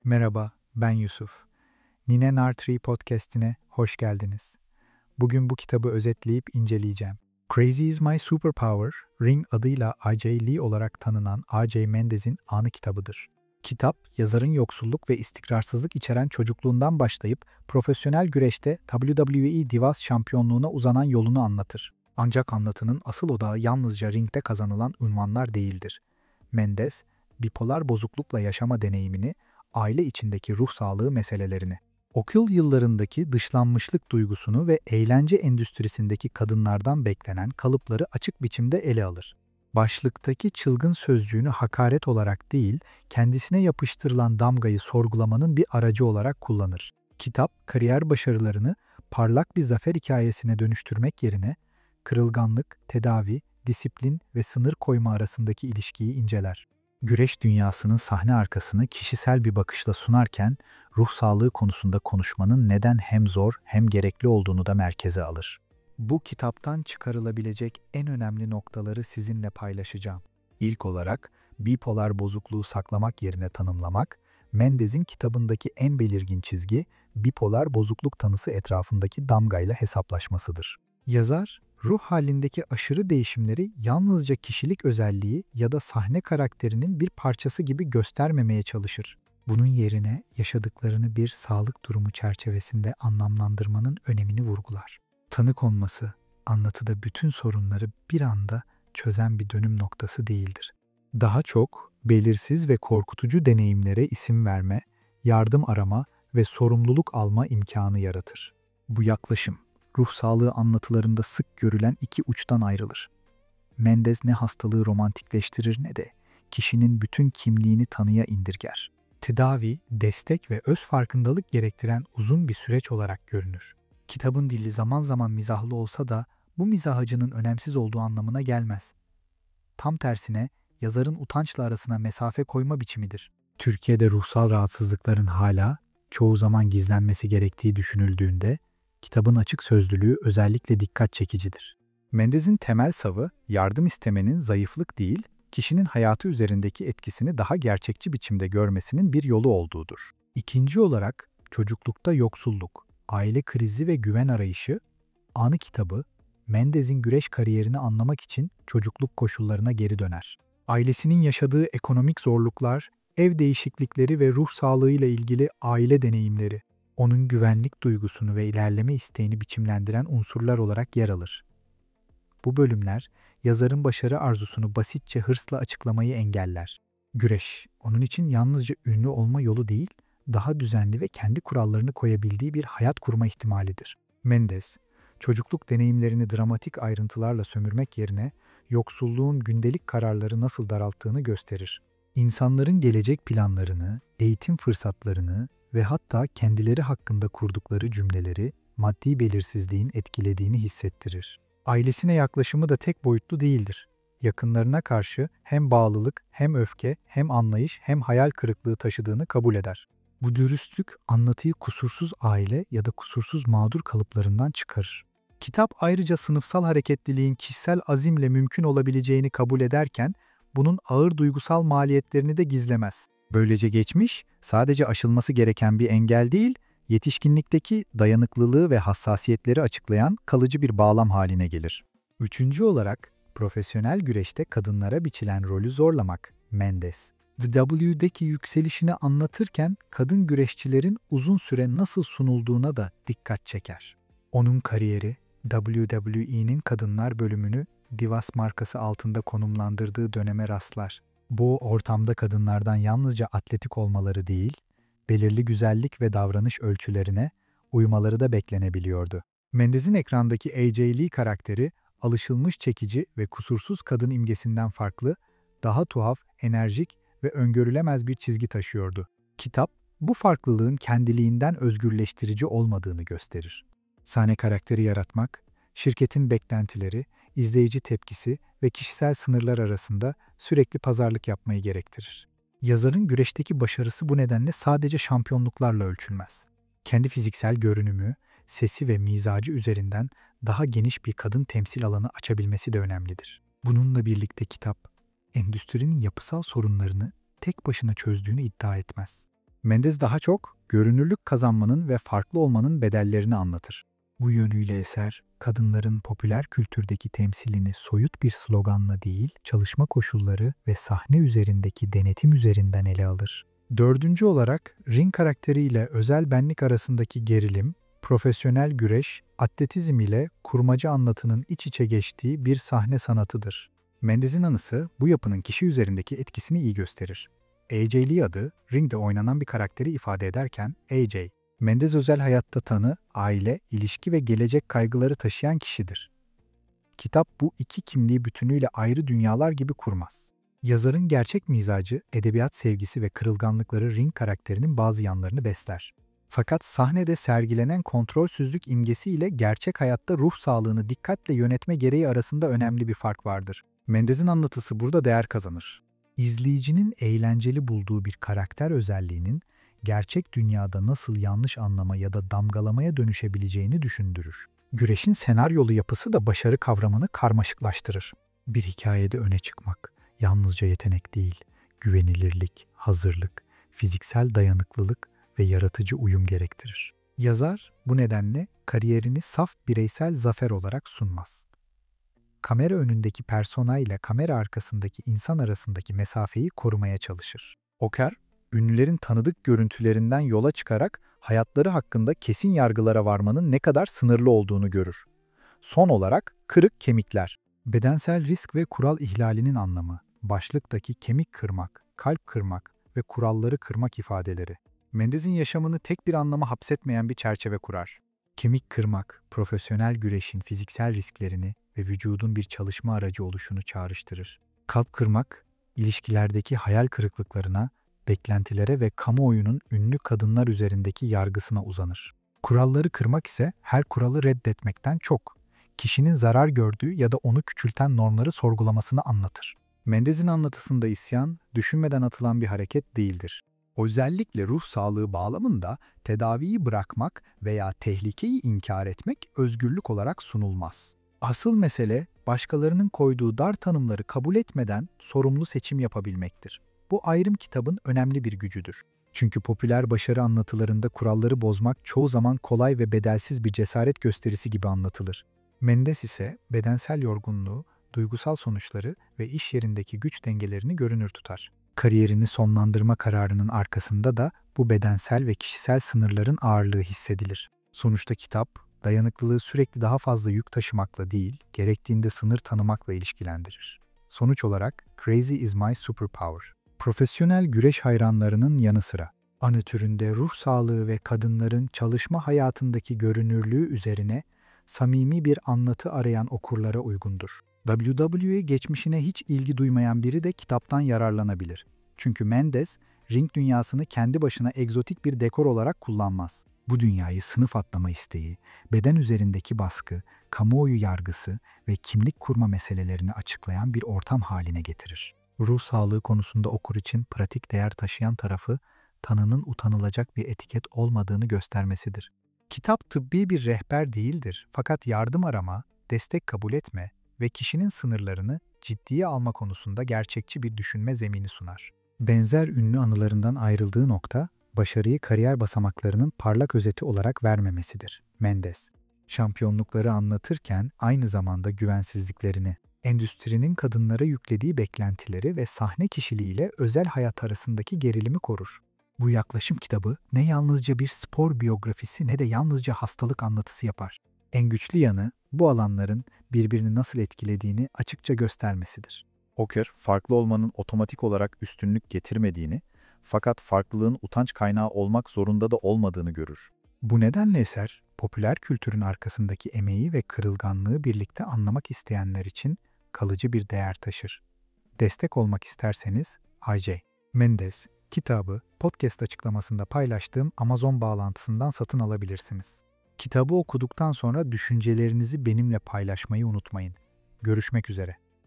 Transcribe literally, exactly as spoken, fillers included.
Merhaba, ben Yusuf. Nine Nartree podcast'ine hoş geldiniz. Bugün bu kitabı özetleyip inceleyeceğim. Crazy is My Superpower, Ring adıyla A J Lee olarak tanınan A J Mendes'in anı kitabıdır. Kitap, yazarın yoksulluk ve istikrarsızlık içeren çocukluğundan başlayıp profesyonel güreşte W W E Divas şampiyonluğuna uzanan yolunu anlatır. Ancak anlatının asıl odağı yalnızca ringde kazanılan unvanlar değildir. Mendes, bipolar bozuklukla yaşama deneyimini, aile içindeki ruh sağlığı meselelerini, okul yıllarındaki dışlanmışlık duygusunu ve eğlence endüstrisindeki kadınlardan beklenen kalıpları açık biçimde ele alır. Başlıktaki çılgın sözcüğünü hakaret olarak değil, kendisine yapıştırılan damgayı sorgulamanın bir aracı olarak kullanır. Kitap, kariyer başarılarını parlak bir zafer hikayesine dönüştürmek yerine, kırılganlık, tedavi, disiplin ve sınır koyma arasındaki ilişkiyi inceler. Güreş dünyasının sahne arkasını kişisel bir bakışla sunarken, ruh sağlığı konusunda konuşmanın neden hem zor hem gerekli olduğunu da merkeze alır. Bu kitaptan çıkarılabilecek en önemli noktaları sizinle paylaşacağım. İlk olarak, bipolar bozukluğu saklamak yerine tanımlamak, Mendes'in kitabındaki en belirgin çizgi, bipolar bozukluk tanısı etrafındaki damgayla hesaplaşmasıdır. Yazar, ruh halindeki aşırı değişimleri yalnızca kişilik özelliği ya da sahne karakterinin bir parçası gibi göstermemeye çalışır. Bunun yerine yaşadıklarını bir sağlık durumu çerçevesinde anlamlandırmanın önemini vurgular. Tanı konması, anlatıda bütün sorunları bir anda çözen bir dönüm noktası değildir. Daha çok belirsiz ve korkutucu deneyimlere isim verme, yardım arama ve sorumluluk alma imkanı yaratır. Bu yaklaşım, ruh sağlığı anlatılarında sık görülen iki uçtan ayrılır. Mendes ne hastalığı romantikleştirir ne de kişinin bütün kimliğini tanıya indirger. Tedavi, destek ve öz farkındalık gerektiren uzun bir süreç olarak görünür. Kitabın dili zaman zaman mizahlı olsa da bu mizahacının önemsiz olduğu anlamına gelmez. Tam tersine yazarın utançla arasına mesafe koyma biçimidir. Türkiye'de ruhsal rahatsızlıkların hala çoğu zaman gizlenmesi gerektiği düşünüldüğünde kitabın açık sözlülüğü özellikle dikkat çekicidir. Mendes'in temel savı, yardım istemenin zayıflık değil, kişinin hayatı üzerindeki etkisini daha gerçekçi biçimde görmesinin bir yolu olduğudur. İkinci olarak, çocuklukta yoksulluk, aile krizi ve güven arayışı, anı kitabı, Mendes'in güreş kariyerini anlamak için çocukluk koşullarına geri döner. Ailesinin yaşadığı ekonomik zorluklar, ev değişiklikleri ve ruh sağlığıyla ilgili aile deneyimleri, onun güvenlik duygusunu ve ilerleme isteğini biçimlendiren unsurlar olarak yer alır. Bu bölümler, yazarın başarı arzusunu basitçe hırsla açıklamayı engeller. Güreş, onun için yalnızca ünlü olma yolu değil, daha düzenli ve kendi kurallarını koyabildiği bir hayat kurma ihtimalidir. Mendes, çocukluk deneyimlerini dramatik ayrıntılarla sömürmek yerine, yoksulluğun gündelik kararları nasıl daralttığını gösterir. İnsanların gelecek planlarını, eğitim fırsatlarını ve hatta kendileri hakkında kurdukları cümleleri maddi belirsizliğin etkilediğini hissettirir. Ailesine yaklaşımı da tek boyutlu değildir. Yakınlarına karşı hem bağlılık, hem öfke, hem anlayış, hem hayal kırıklığı taşıdığını kabul eder. Bu dürüstlük anlatıyı kusursuz aile ya da kusursuz mağdur kalıplarından çıkarır. Kitap ayrıca sınıfsal hareketliliğin kişisel azimle mümkün olabileceğini kabul ederken, bunun ağır duygusal maliyetlerini de gizlemez. Böylece geçmiş, sadece aşılması gereken bir engel değil, yetişkinlikteki dayanıklılığı ve hassasiyetleri açıklayan kalıcı bir bağlam haline gelir. Üçüncü olarak, profesyonel güreşte kadınlara biçilen rolü zorlamak, Mendes. The W'deki yükselişini anlatırken kadın güreşçilerin uzun süre nasıl sunulduğuna da dikkat çeker. Onun kariyeri, W W E'nin kadınlar bölümünü Divas markası altında konumlandırdığı döneme rastlar. Bu ortamda kadınlardan yalnızca atletik olmaları değil, belirli güzellik ve davranış ölçülerine uymaları da beklenebiliyordu. Mendes'in ekrandaki A J Lee karakteri, alışılmış çekici ve kusursuz kadın imgesinden farklı, daha tuhaf, enerjik ve öngörülemez bir çizgi taşıyordu. Kitap, bu farklılığın kendiliğinden özgürleştirici olmadığını gösterir. Sahne karakteri yaratmak, şirketin beklentileri, izleyici tepkisi ve kişisel sınırlar arasında sürekli pazarlık yapmayı gerektirir. Yazarın güreşteki başarısı bu nedenle sadece şampiyonluklarla ölçülmez. Kendi fiziksel görünümü, sesi ve mizacı üzerinden daha geniş bir kadın temsil alanı açabilmesi de önemlidir. Bununla birlikte kitap, endüstrinin yapısal sorunlarını tek başına çözdüğünü iddia etmez. Mendes daha çok görünürlük kazanmanın ve farklı olmanın bedellerini anlatır. Bu yönüyle eser, kadınların popüler kültürdeki temsilini soyut bir sloganla değil, çalışma koşulları ve sahne üzerindeki denetim üzerinden ele alır. Dördüncü olarak, Ring karakteriyle özel benlik arasındaki gerilim, profesyonel güreş, atletizm ile kurmaca anlatının iç içe geçtiği bir sahne sanatıdır. Mendes'in anısı bu yapının kişi üzerindeki etkisini iyi gösterir. A J Lee adı, ringde oynanan bir karakteri ifade ederken A J, Mendes özel hayatta tanı, aile, ilişki ve gelecek kaygıları taşıyan kişidir. Kitap bu iki kimliği bütünüyle ayrı dünyalar gibi kurmaz. Yazarın gerçek mizacı, edebiyat sevgisi ve kırılganlıkları Ring karakterinin bazı yanlarını besler. Fakat sahnede sergilenen kontrolsüzlük imgesiyle gerçek hayatta ruh sağlığını dikkatle yönetme gereği arasında önemli bir fark vardır. Mendes'in anlatısı burada değer kazanır. İzleyicinin eğlenceli bulduğu bir karakter özelliğinin gerçek dünyada nasıl yanlış anlama ya da damgalamaya dönüşebileceğini düşündürür. Güreşin senaryolu yapısı da başarı kavramını karmaşıklaştırır. Bir hikayede öne çıkmak yalnızca yetenek değil, güvenilirlik, hazırlık, fiziksel dayanıklılık ve yaratıcı uyum gerektirir. Yazar bu nedenle kariyerini saf bireysel zafer olarak sunmaz. Kamera önündeki persona ile kamera arkasındaki insan arasındaki mesafeyi korumaya çalışır. Oker, ünlülerin tanıdık görüntülerinden yola çıkarak hayatları hakkında kesin yargılara varmanın ne kadar sınırlı olduğunu görür. Son olarak kırık kemikler. Bedensel risk ve kural ihlalinin anlamı. Başlıktaki kemik kırmak, kalp kırmak ve kuralları kırmak ifadeleri. Mendes'in yaşamını tek bir anlama hapsetmeyen bir çerçeve kurar. Kemik kırmak, profesyonel güreşin fiziksel risklerini ve vücudun bir çalışma aracı oluşunu çağrıştırır. Kalp kırmak, ilişkilerdeki hayal kırıklıklarına, beklentilere ve kamuoyunun ünlü kadınlar üzerindeki yargısına uzanır. Kuralları kırmak ise her kuralı reddetmekten çok, kişinin zarar gördüğü ya da onu küçülten normları sorgulamasını anlatır. Mendes'in anlatısında isyan, düşünmeden atılan bir hareket değildir. Özellikle ruh sağlığı bağlamında tedaviyi bırakmak veya tehlikeyi inkar etmek özgürlük olarak sunulmaz. Asıl mesele, başkalarının koyduğu dar tanımları kabul etmeden sorumlu seçim yapabilmektir. Bu ayrım kitabın önemli bir gücüdür. Çünkü popüler başarı anlatılarında kuralları bozmak çoğu zaman kolay ve bedelsiz bir cesaret gösterisi gibi anlatılır. Mendes ise bedensel yorgunluğu, duygusal sonuçları ve iş yerindeki güç dengelerini görünür tutar. Kariyerini sonlandırma kararının arkasında da bu bedensel ve kişisel sınırların ağırlığı hissedilir. Sonuçta kitap, dayanıklılığı sürekli daha fazla yük taşımakla değil, gerektiğinde sınır tanımakla ilişkilendirir. Sonuç olarak, Crazy is my superpower. Profesyonel güreş hayranlarının yanı sıra, anı türünde ruh sağlığı ve kadınların çalışma hayatındaki görünürlüğü üzerine samimi bir anlatı arayan okurlara uygundur. W W E geçmişine hiç ilgi duymayan biri de kitaptan yararlanabilir. Çünkü Mendes, ring dünyasını kendi başına egzotik bir dekor olarak kullanmaz. Bu dünyayı sınıf atlama isteği, beden üzerindeki baskı, kamuoyu yargısı ve kimlik kurma meselelerini açıklayan bir ortam haline getirir. Ruh sağlığı konusunda okur için pratik değer taşıyan tarafı, tanının utanılacak bir etiket olmadığını göstermesidir. Kitap tıbbi bir rehber değildir, fakat yardım arama, destek kabul etme ve kişinin sınırlarını ciddiye alma konusunda gerçekçi bir düşünme zemini sunar. Benzer ünlü anılarından ayrıldığı nokta, başarıyı kariyer basamaklarının parlak özeti olarak vermemesidir. Mendes, şampiyonlukları anlatırken aynı zamanda güvensizliklerini, endüstrinin kadınlara yüklediği beklentileri ve sahne kişiliğiyle özel hayat arasındaki gerilimi korur. Bu yaklaşım kitabı ne yalnızca bir spor biyografisi ne de yalnızca hastalık anlatısı yapar. En güçlü yanı bu alanların birbirini nasıl etkilediğini açıkça göstermesidir. Oker, farklı olmanın otomatik olarak üstünlük getirmediğini, fakat farklılığın utanç kaynağı olmak zorunda da olmadığını görür. Bu nedenle eser, popüler kültürün arkasındaki emeği ve kırılganlığı birlikte anlamak isteyenler için kalıcı bir değer taşır. Destek olmak isterseniz A J Mendes kitabı podcast açıklamasında paylaştığım Amazon bağlantısından satın alabilirsiniz. Kitabı okuduktan sonra düşüncelerinizi benimle paylaşmayı unutmayın. Görüşmek üzere.